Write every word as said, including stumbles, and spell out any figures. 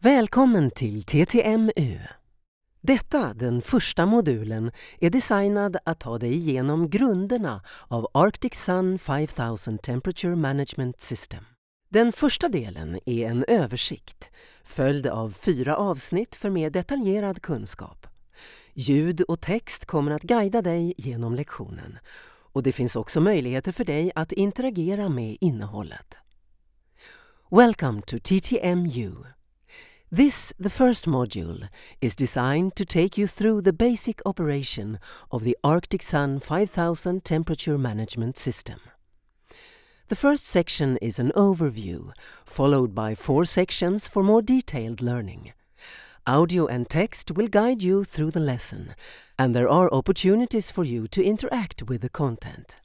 Välkommen till T T M U. Detta, den första modulen, är designad att ta dig igenom grunderna av Arctic Sun five thousand Temperature Management System. Den första delen är en översikt, följd av fyra avsnitt för mer detaljerad kunskap. Ljud och text kommer att guida dig genom lektionen, och det finns också möjligheter för dig att interagera med innehållet. Welcome to T T M U. This, the first module, is designed to take you through the basic operation of the Arctic Sun five thousand Temperature Management System. The first section is an overview, followed by four sections for more detailed learning. Audio and text will guide you through the lesson, and there are opportunities for you to interact with the content.